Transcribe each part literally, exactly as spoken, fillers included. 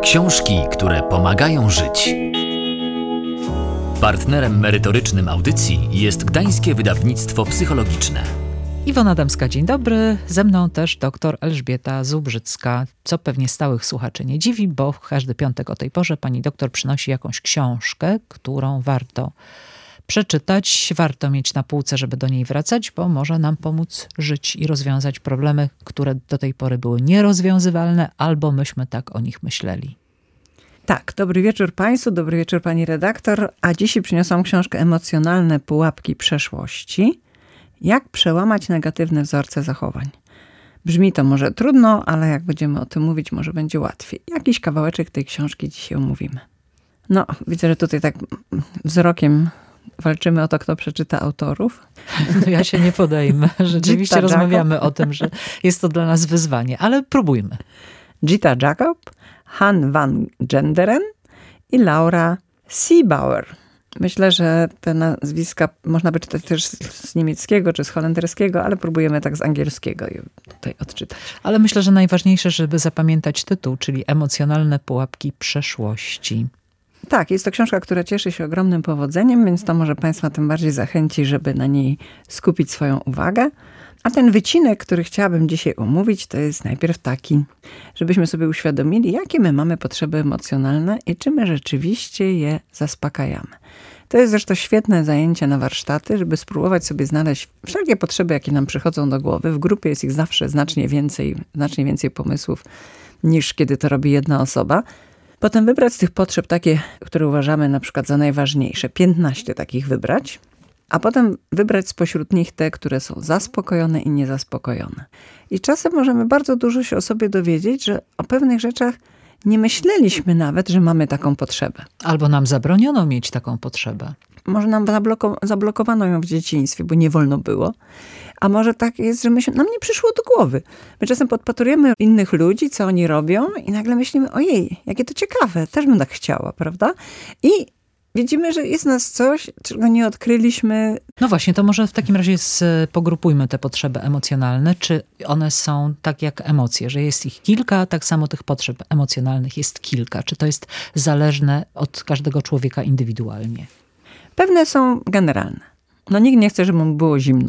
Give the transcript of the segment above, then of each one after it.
Książki, które pomagają żyć. Partnerem merytorycznym audycji jest Gdańskie Wydawnictwo Psychologiczne. Iwona Adamska, dzień dobry. Ze mną też dr Elżbieta Zubrzycka, co pewnie stałych słuchaczy nie dziwi, bo każdy piątek o tej porze pani doktor przynosi jakąś książkę, którą warto przeczytać, warto mieć na półce, żeby do niej wracać, bo może nam pomóc żyć i rozwiązać problemy, które do tej pory były nierozwiązywalne, albo myśmy tak o nich myśleli. Tak, dobry wieczór Państwu, dobry wieczór Pani redaktor, a dzisiaj przyniosłam książkę Emocjonalne pułapki przeszłości. Jak przełamać negatywne wzorce zachowań. Brzmi to może trudno, ale jak będziemy o tym mówić, może będzie łatwiej. Jakiś kawałeczek tej książki dzisiaj omówimy. No, widzę, że tutaj tak wzrokiem walczymy o to, kto przeczyta autorów. No ja się nie podejmę. Rzeczywiście rozmawiamy o tym, że jest to dla nas wyzwanie, ale próbujmy. Gita Jacob, Han van Genderen i Laura Seebauer. Myślę, że te nazwiska można by czytać też z niemieckiego czy z holenderskiego, ale próbujemy tak z angielskiego je tutaj odczytać. Ale myślę, że najważniejsze, żeby zapamiętać tytuł, czyli Emocjonalne pułapki przeszłości. Tak, jest to książka, która cieszy się ogromnym powodzeniem, więc to może Państwa tym bardziej zachęci, żeby na niej skupić swoją uwagę. A ten wycinek, który chciałabym dzisiaj omówić, to jest najpierw taki, żebyśmy sobie uświadomili, jakie my mamy potrzeby emocjonalne i czy my rzeczywiście je zaspokajamy. To jest zresztą świetne zajęcie na warsztaty, żeby spróbować sobie znaleźć wszelkie potrzeby, jakie nam przychodzą do głowy. W grupie jest ich zawsze znacznie więcej, znacznie więcej pomysłów, niż kiedy to robi jedna osoba. Potem wybrać z tych potrzeb takie, które uważamy na przykład za najważniejsze. piętnaście takich wybrać. A potem wybrać spośród nich te, które są zaspokojone i niezaspokojone. I czasem możemy bardzo dużo się o sobie dowiedzieć, że o pewnych rzeczach nie myśleliśmy nawet, że mamy taką potrzebę. Albo nam zabroniono mieć taką potrzebę. Może nam zabloko- zablokowano ją w dzieciństwie, bo nie wolno było. A może tak jest, że my się, nam nie przyszło do głowy. My czasem podpatrujemy innych ludzi, co oni robią i nagle myślimy, ojej, jakie to ciekawe, też bym tak chciała, prawda? I widzimy, że jest w nas coś, czego nie odkryliśmy. No właśnie, to może w takim razie z, pogrupujmy te potrzeby emocjonalne. Czy one są tak jak emocje, że jest ich kilka, tak samo tych potrzeb emocjonalnych jest kilka? Czy to jest zależne od każdego człowieka indywidualnie? Pewne są generalne. No nikt nie chce, żeby mu było zimno.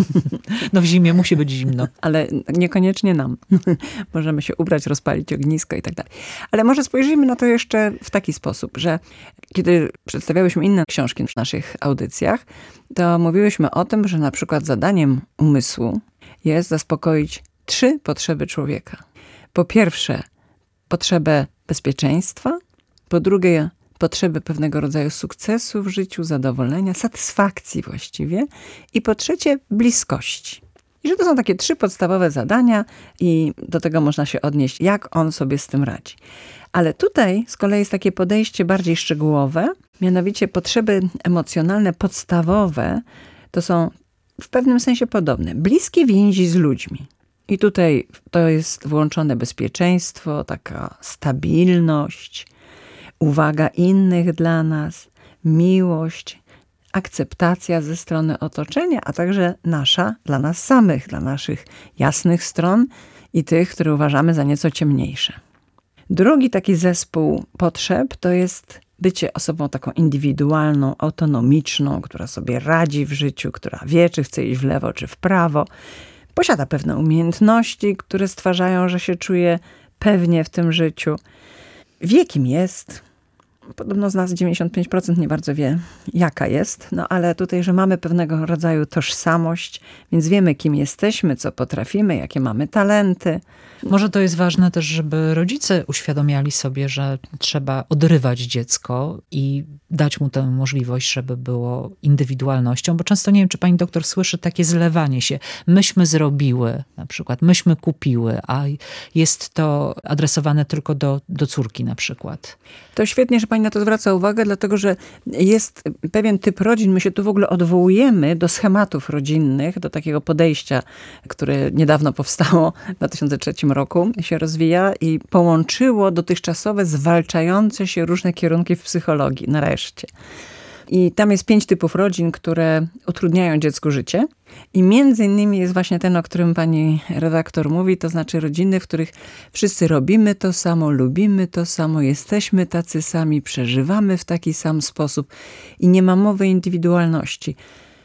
No w zimie musi być zimno. Ale niekoniecznie nam. Możemy się ubrać, rozpalić ognisko i tak dalej. Ale może spojrzyjmy na to jeszcze w taki sposób, że kiedy przedstawiałyśmy inne książki w naszych audycjach, to mówiłyśmy o tym, że na przykład zadaniem umysłu jest zaspokoić trzy potrzeby człowieka. Po pierwsze, potrzebę bezpieczeństwa. Po drugie, potrzeby pewnego rodzaju sukcesu w życiu, zadowolenia, satysfakcji właściwie. I po trzecie, bliskości. I że to są takie trzy podstawowe zadania i do tego można się odnieść, jak on sobie z tym radzi. Ale tutaj z kolei jest takie podejście bardziej szczegółowe, mianowicie potrzeby emocjonalne podstawowe to są w pewnym sensie podobne. Bliskie więzi z ludźmi. I tutaj to jest włączone bezpieczeństwo, taka stabilność, uwaga innych dla nas, miłość, akceptacja ze strony otoczenia, a także nasza dla nas samych, dla naszych jasnych stron i tych, które uważamy za nieco ciemniejsze. Drugi taki zespół potrzeb to jest bycie osobą taką indywidualną, autonomiczną, która sobie radzi w życiu, która wie, czy chce iść w lewo, czy w prawo. Posiada pewne umiejętności, które stwarzają, że się czuje pewnie w tym życiu. Wie, kim jest. Podobno z nas dziewięćdziesiąt pięć procent nie bardzo wie, jaka jest. No ale tutaj, że mamy pewnego rodzaju tożsamość, więc wiemy, kim jesteśmy, co potrafimy, jakie mamy talenty. Może to jest ważne też, żeby rodzice uświadomiali sobie, że trzeba odrywać dziecko i dać mu tę możliwość, żeby było indywidualnością, bo często, nie wiem, czy pani doktor słyszy takie zlewanie się. Myśmy zrobiły, na przykład, myśmy kupiły, a jest to adresowane tylko do, do córki na przykład. To świetnie, że pani na to zwraca uwagę, dlatego że jest pewien typ rodzin, my się tu w ogóle odwołujemy do schematów rodzinnych, do takiego podejścia, które niedawno powstało w dwa tysiące trzecim roku, się rozwija i połączyło dotychczasowe zwalczające się różne kierunki w psychologii, nareszcie. I tam jest pięć typów rodzin, które utrudniają dziecku życie. I między innymi jest właśnie ten, o którym pani redaktor mówi, to znaczy rodziny, w których wszyscy robimy to samo, lubimy to samo, jesteśmy tacy sami, przeżywamy w taki sam sposób i nie ma mowy indywidualności.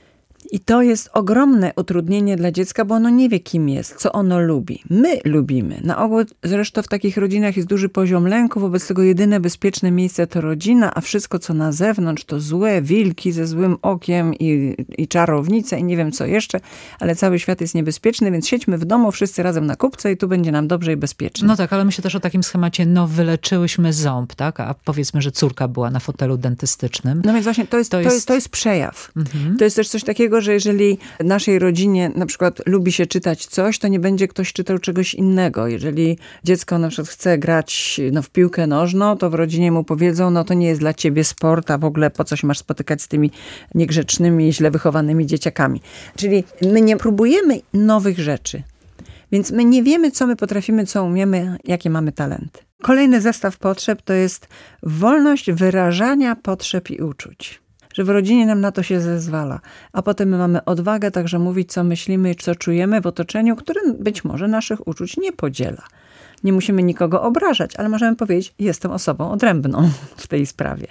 I to jest ogromne utrudnienie dla dziecka, bo ono nie wie, kim jest, co ono lubi. My lubimy. Na ogół zresztą w takich rodzinach jest duży poziom lęku, wobec tego jedyne bezpieczne miejsce to rodzina, a wszystko, co na zewnątrz, to złe wilki ze złym okiem i, i czarownice i nie wiem co jeszcze, ale cały świat jest niebezpieczny, więc siedźmy w domu wszyscy razem na kupce i tu będzie nam dobrze i bezpiecznie. No tak, ale myślę też o takim schemacie, no wyleczyłyśmy ząb, tak? A powiedzmy, że córka była na fotelu dentystycznym. No więc właśnie to jest, to To jest... To jest... jest, to jest przejaw. Mhm. To jest też coś takiego, że jeżeli w naszej rodzinie na przykład lubi się czytać coś, to nie będzie ktoś czytał czegoś innego. Jeżeli dziecko na przykład chce grać no, w piłkę nożną, to w rodzinie mu powiedzą, no to nie jest dla ciebie sport, a w ogóle po co się masz spotykać z tymi niegrzecznymi, źle wychowanymi dzieciakami. Czyli my nie próbujemy nowych rzeczy. Więc my nie wiemy, co my potrafimy, co umiemy, jakie mamy talenty. Kolejny zestaw potrzeb to jest wolność wyrażania potrzeb i uczuć. Że w rodzinie nam na to się zezwala. A potem my mamy odwagę także mówić, co myślimy i co czujemy w otoczeniu, które być może naszych uczuć nie podziela. Nie musimy nikogo obrażać, ale możemy powiedzieć, jestem osobą odrębną w tej sprawie.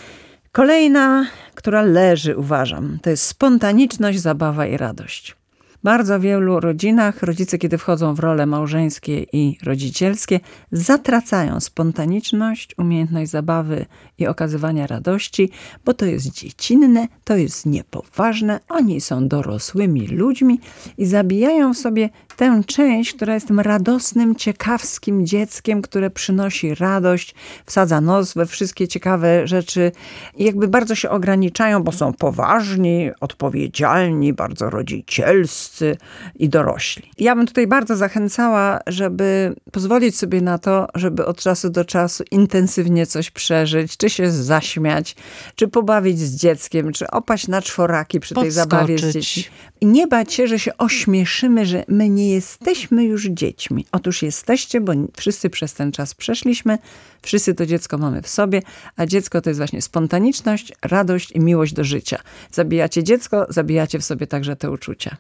Kolejna, która leży, uważam, to jest spontaniczność, zabawa i radość. W bardzo wielu rodzinach rodzice, kiedy wchodzą w role małżeńskie i rodzicielskie, zatracają spontaniczność, umiejętność zabawy i okazywania radości, bo to jest dziecinne, to jest niepoważne, oni są dorosłymi ludźmi i zabijają w sobie tę część, która jest tym radosnym, ciekawskim dzieckiem, które przynosi radość, wsadza nos we wszystkie ciekawe rzeczy i jakby bardzo się ograniczają, bo są poważni, odpowiedzialni, bardzo rodzicielscy i dorośli. Ja bym tutaj bardzo zachęcała, żeby pozwolić sobie na to, żeby od czasu do czasu intensywnie coś przeżyć, czy się zaśmiać, czy pobawić z dzieckiem, czy opaść na czworaki przy tej zabawie z dziećmi. I nie bać się, że się ośmieszymy, że my nie jesteśmy już dziećmi. Otóż jesteście, bo wszyscy przez ten czas przeszliśmy, wszyscy to dziecko mamy w sobie, a dziecko to jest właśnie spontaniczność, radość i miłość do życia. Zabijacie dziecko, zabijacie w sobie także te uczucia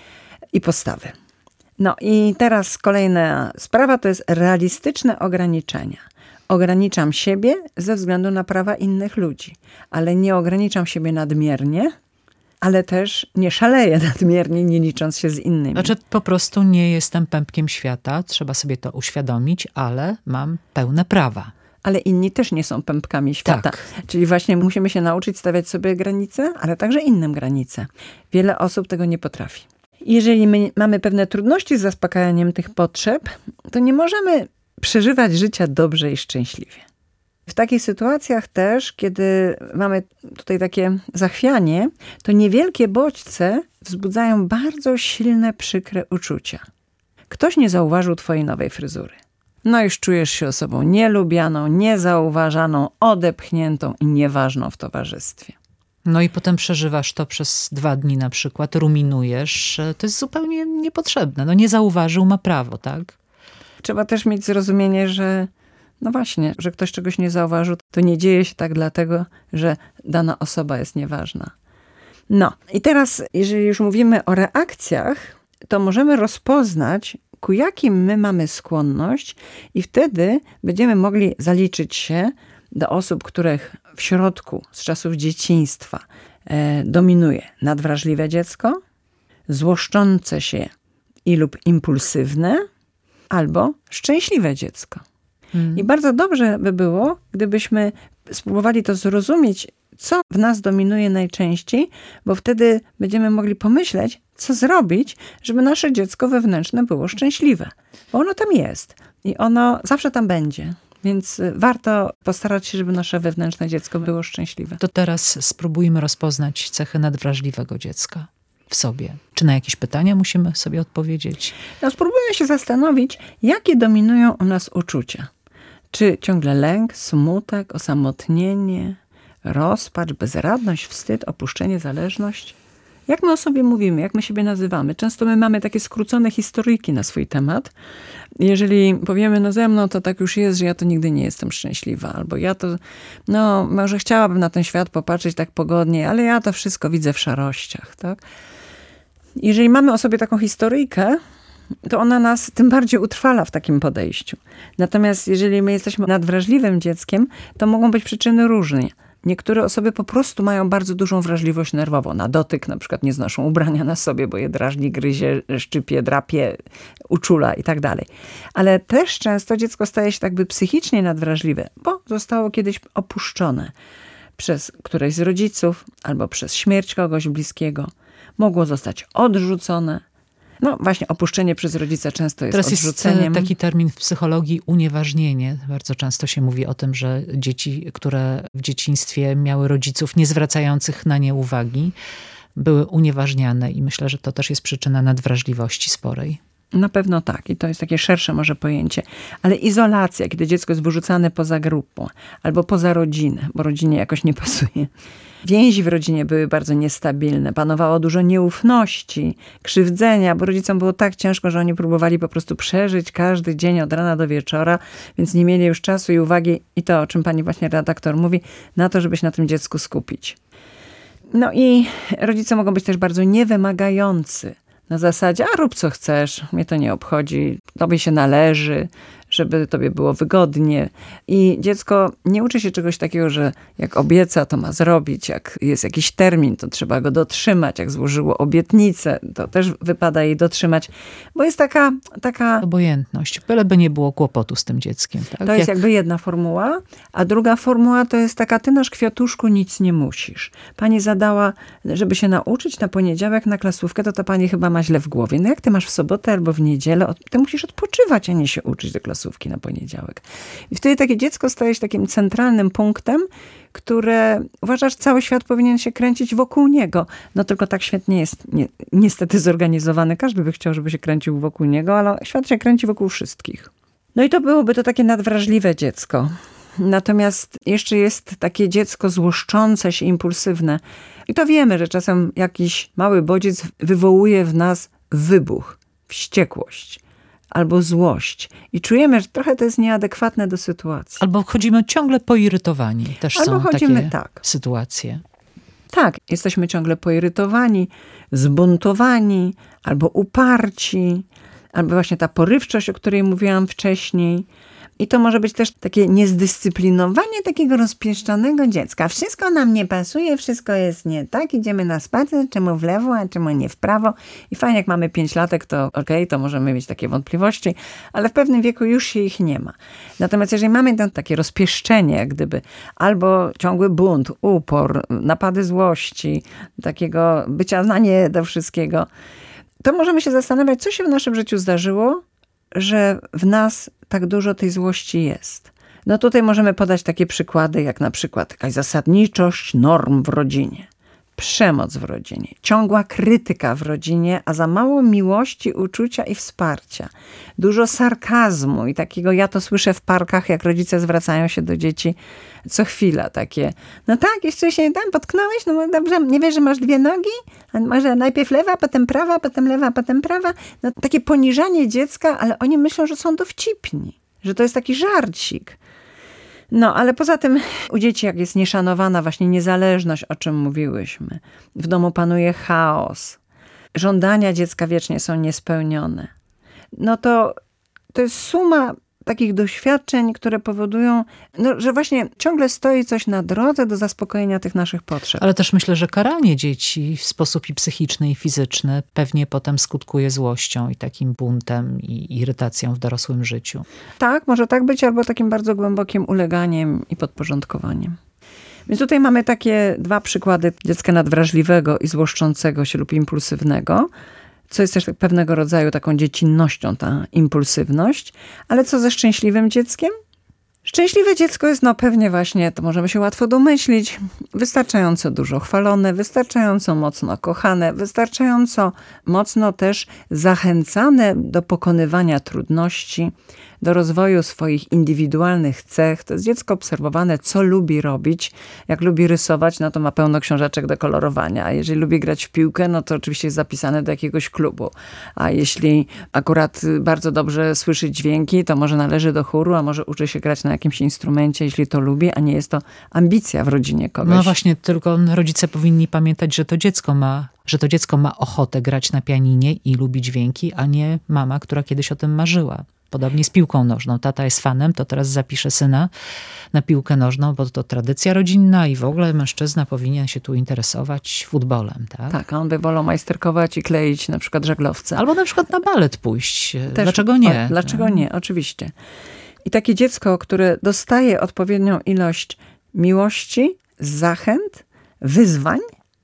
i postawy. No i teraz kolejna sprawa to jest realistyczne ograniczenia. Ograniczam siebie ze względu na prawa innych ludzi, ale nie ograniczam siebie nadmiernie, ale też nie szaleję nadmiernie, nie licząc się z innymi. Znaczy po prostu nie jestem pępkiem świata, trzeba sobie to uświadomić, ale mam pełne prawa. Ale inni też nie są pępkami świata. Tak. Czyli właśnie musimy się nauczyć stawiać sobie granice, ale także innym granice. Wiele osób tego nie potrafi. Jeżeli my mamy pewne trudności z zaspokajaniem tych potrzeb, to nie możemy przeżywać życia dobrze i szczęśliwie. W takich sytuacjach też, kiedy mamy tutaj takie zachwianie, to niewielkie bodźce wzbudzają bardzo silne, przykre uczucia. Ktoś nie zauważył twojej nowej fryzury. No już czujesz się osobą nielubianą, niezauważaną, odepchniętą i nieważną w towarzystwie. No i potem przeżywasz to przez dwa dni na przykład, ruminujesz. To jest zupełnie niepotrzebne. No nie zauważył, ma prawo, tak? Trzeba też mieć zrozumienie, że no właśnie, że ktoś czegoś nie zauważył, to nie dzieje się tak dlatego, że dana osoba jest nieważna. No i teraz, jeżeli już mówimy o reakcjach, to możemy rozpoznać, ku jakim my mamy skłonność i wtedy będziemy mogli zaliczyć się do osób, których w środku z czasów dzieciństwa e, dominuje nadwrażliwe dziecko, złoszczące się i lub impulsywne, albo szczęśliwe dziecko. Hmm. I bardzo dobrze by było, gdybyśmy spróbowali to zrozumieć, co w nas dominuje najczęściej, bo wtedy będziemy mogli pomyśleć, co zrobić, żeby nasze dziecko wewnętrzne było szczęśliwe. Bo ono tam jest i ono zawsze tam będzie. Więc warto postarać się, żeby nasze wewnętrzne dziecko było szczęśliwe. To teraz spróbujmy rozpoznać cechy nadwrażliwego dziecka w sobie. Czy na jakieś pytania musimy sobie odpowiedzieć? No, spróbujmy się zastanowić, jakie dominują u nas uczucia. Czy ciągle lęk, smutek, osamotnienie, rozpacz, bezradność, wstyd, opuszczenie, zależność? Jak my o sobie mówimy, jak my siebie nazywamy? Często my mamy takie skrócone historyjki na swój temat. Jeżeli powiemy, no ze mną to tak już jest, że ja to nigdy nie jestem szczęśliwa, albo ja to, no może chciałabym na ten świat popatrzeć tak pogodnie, ale ja to wszystko widzę w szarościach, tak? Jeżeli mamy o sobie taką historyjkę, to ona nas tym bardziej utrwala w takim podejściu. Natomiast jeżeli my jesteśmy nadwrażliwym dzieckiem, to mogą być przyczyny różne. Niektóre osoby po prostu mają bardzo dużą wrażliwość nerwową. Na dotyk na przykład nie znoszą ubrania na sobie, bo je drażni, gryzie, szczypie, drapie, uczula i tak dalej. Ale też często dziecko staje się tak by psychicznie nadwrażliwe, bo zostało kiedyś opuszczone przez któreś z rodziców albo przez śmierć kogoś bliskiego. Mogło zostać odrzucone. No właśnie, opuszczenie przez rodzica często jest Teraz odrzuceniem. jest taki termin w psychologii unieważnienie. Bardzo często się mówi o tym, że dzieci, które w dzieciństwie miały rodziców nie zwracających na nie uwagi, były unieważniane i myślę, że to też jest przyczyna nadwrażliwości sporej. Na pewno tak. I to jest takie szersze może pojęcie. Ale izolacja, kiedy dziecko jest wyrzucane poza grupę albo poza rodzinę, bo rodzinie jakoś nie pasuje. Więzi w rodzinie były bardzo niestabilne. Panowało dużo nieufności, krzywdzenia, bo rodzicom było tak ciężko, że oni próbowali po prostu przeżyć każdy dzień od rana do wieczora, więc nie mieli już czasu i uwagi, i to, o czym pani właśnie redaktor mówi, na to, żeby się na tym dziecku skupić. No i rodzice mogą być też bardzo niewymagający. Na zasadzie, a rób co chcesz, mnie to nie obchodzi, tobie się należy, żeby tobie było wygodnie. I dziecko nie uczy się czegoś takiego, że jak obieca, to ma zrobić, jak jest jakiś termin, to trzeba go dotrzymać, jak złożyło obietnicę, to też wypada jej dotrzymać, bo jest taka... taka Obojętność, byleby nie było kłopotu z tym dzieckiem. Tak? To jest jak... jakby jedna formuła, a druga formuła to jest taka, ty nasz kwiatuszku nic nie musisz. Pani zadała, żeby się nauczyć na poniedziałek na klasówkę, to ta pani chyba ma źle w głowie. No jak ty masz w sobotę albo w niedzielę, ty musisz odpoczywać, a nie się uczyć do klasówki na poniedziałek. I wtedy takie dziecko staje się takim centralnym punktem, które uważa, że cały świat powinien się kręcić wokół niego. No tylko tak świat nie jest ni niestety zorganizowany. Każdy by chciał, żeby się kręcił wokół niego, ale świat się kręci wokół wszystkich. No i to byłoby to takie nadwrażliwe dziecko. Natomiast jeszcze jest takie dziecko złoszczące się, impulsywne. I to wiemy, że czasem jakiś mały bodziec wywołuje w nas wybuch, wściekłość albo złość. I czujemy, że trochę to jest nieadekwatne do sytuacji. Albo chodzimy ciągle poirytowani. Też Albo są chodzimy takie tak. sytuacje. Tak, jesteśmy ciągle poirytowani, zbuntowani, albo uparci, albo właśnie ta porywczość, o której mówiłam wcześniej. I to może być też takie niezdyscyplinowanie takiego rozpieszczonego dziecka. Wszystko nam nie pasuje, wszystko jest nie tak, idziemy na spacer, czemu w lewo, a czemu nie w prawo. I fajnie, jak mamy pięć latek, to okej, okay, to możemy mieć takie wątpliwości, ale w pewnym wieku już się ich nie ma. Natomiast jeżeli mamy to takie rozpieszczenie, jak gdyby, albo ciągły bunt, upor, napady złości, takiego bycia na nie do wszystkiego, to możemy się zastanawiać, co się w naszym życiu zdarzyło, że w nas tak dużo tej złości jest. No tutaj możemy podać takie przykłady, jak na przykład jakaś zasadniczość norm w rodzinie, przemoc w rodzinie, ciągła krytyka w rodzinie, a za mało miłości, uczucia i wsparcia. Dużo sarkazmu i takiego, ja to słyszę w parkach, jak rodzice zwracają się do dzieci co chwila takie, no tak, jeszcze się tam potknąłeś, no dobrze, nie wiesz, że masz dwie nogi? A może najpierw lewa, potem prawa, potem lewa, potem prawa? No takie poniżanie dziecka, ale oni myślą, że są dowcipni, że to jest taki żarcik. No, ale poza tym u dzieci, jak jest nieszanowana właśnie niezależność, o czym mówiłyśmy, w domu panuje chaos, żądania dziecka wiecznie są niespełnione, no to to jest suma takich doświadczeń, które powodują, no, że właśnie ciągle stoi coś na drodze do zaspokojenia tych naszych potrzeb. Ale też myślę, że karanie dzieci w sposób i psychiczny, i fizyczny pewnie potem skutkuje złością i takim buntem i irytacją w dorosłym życiu. Tak, może tak być, albo takim bardzo głębokim uleganiem i podporządkowaniem. Więc tutaj mamy takie dwa przykłady dziecka nadwrażliwego i złoszczącego się lub impulsywnego, co jest też pewnego rodzaju taką dziecinnością, ta impulsywność. Ale co ze szczęśliwym dzieckiem? Szczęśliwe dziecko jest no pewnie właśnie, to możemy się łatwo domyślić, wystarczająco dużo chwalone, wystarczająco mocno kochane, wystarczająco mocno też zachęcane do pokonywania trudności, do rozwoju swoich indywidualnych cech. To jest dziecko obserwowane, co lubi robić. Jak lubi rysować, no to ma pełno książeczek do kolorowania. A jeżeli lubi grać w piłkę, no to oczywiście jest zapisane do jakiegoś klubu. A jeśli akurat bardzo dobrze słyszy dźwięki, to może należy do chóru, a może uczy się grać na jakimś instrumencie, jeśli to lubi, a nie jest to ambicja w rodzinie kogoś. No właśnie, tylko rodzice powinni pamiętać, że to dziecko ma, że to dziecko ma ochotę grać na pianinie i lubi dźwięki, a nie mama, która kiedyś o tym marzyła. Podobnie z piłką nożną. Tata jest fanem, to teraz zapisze syna na piłkę nożną, bo to tradycja rodzinna i w ogóle mężczyzna powinien się tu interesować futbolem. Tak, tak a on by wolał majsterkować i kleić na przykład żaglowce. Albo na przykład na balet pójść. Też, dlaczego nie? O, dlaczego nie? Oczywiście. I takie dziecko, które dostaje odpowiednią ilość miłości, zachęt, wyzwań,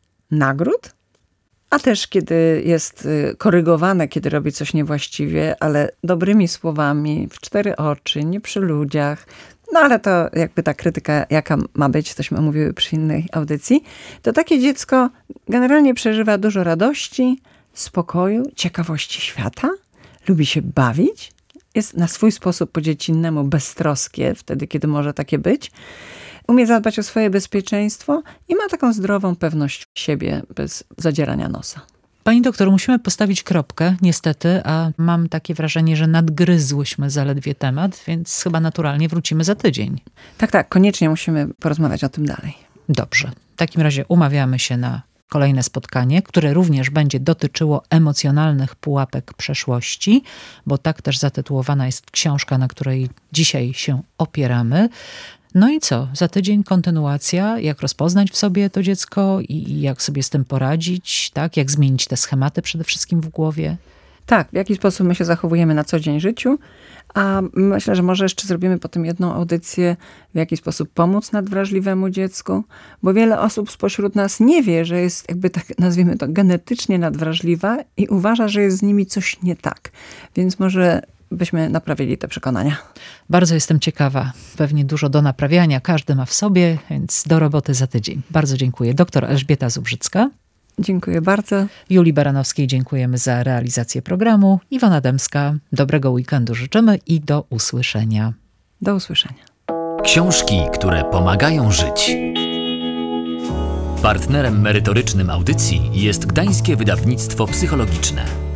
nagród, a też kiedy jest korygowane, kiedy robi coś niewłaściwie, ale dobrymi słowami, w cztery oczy, nie przy ludziach. No ale to jakby ta krytyka, jaka ma być, tośmy mówiły przy innej audycji, to takie dziecko generalnie przeżywa dużo radości, spokoju, ciekawości świata, lubi się bawić, jest na swój sposób po dziecinnemu beztroskie, wtedy kiedy może takie być. Umie zadbać o swoje bezpieczeństwo i ma taką zdrową pewność siebie bez zadzierania nosa. Pani doktor, musimy postawić kropkę, niestety, a mam takie wrażenie, że nadgryzłyśmy zaledwie temat, więc chyba naturalnie wrócimy za tydzień. Tak, tak, koniecznie musimy porozmawiać o tym dalej. Dobrze. W takim razie umawiamy się na kolejne spotkanie, które również będzie dotyczyło emocjonalnych pułapek przeszłości, bo tak też zatytułowana jest książka, na której dzisiaj się opieramy. No i co? Za tydzień kontynuacja, jak rozpoznać w sobie to dziecko i jak sobie z tym poradzić, tak? Jak zmienić te schematy przede wszystkim w głowie. Tak, w jaki sposób my się zachowujemy na co dzień życiu, a myślę, że może jeszcze zrobimy potem jedną audycję, w jaki sposób pomóc nadwrażliwemu dziecku, bo wiele osób spośród nas nie wie, że jest jakby tak, nazwijmy to, genetycznie nadwrażliwa i uważa, że jest z nimi coś nie tak. Więc może byśmy naprawili te przekonania. Bardzo jestem ciekawa. Pewnie dużo do naprawiania każdy ma w sobie, więc do roboty za tydzień. Bardzo dziękuję. Doktor Elżbieta Zubrzycka. Dziękuję bardzo. Julii Baranowskiej dziękujemy za realizację programu. Iwona Dębska. Dobrego weekendu życzymy i do usłyszenia. Do usłyszenia. Książki, które pomagają żyć. Partnerem merytorycznym audycji jest Gdańskie Wydawnictwo Psychologiczne.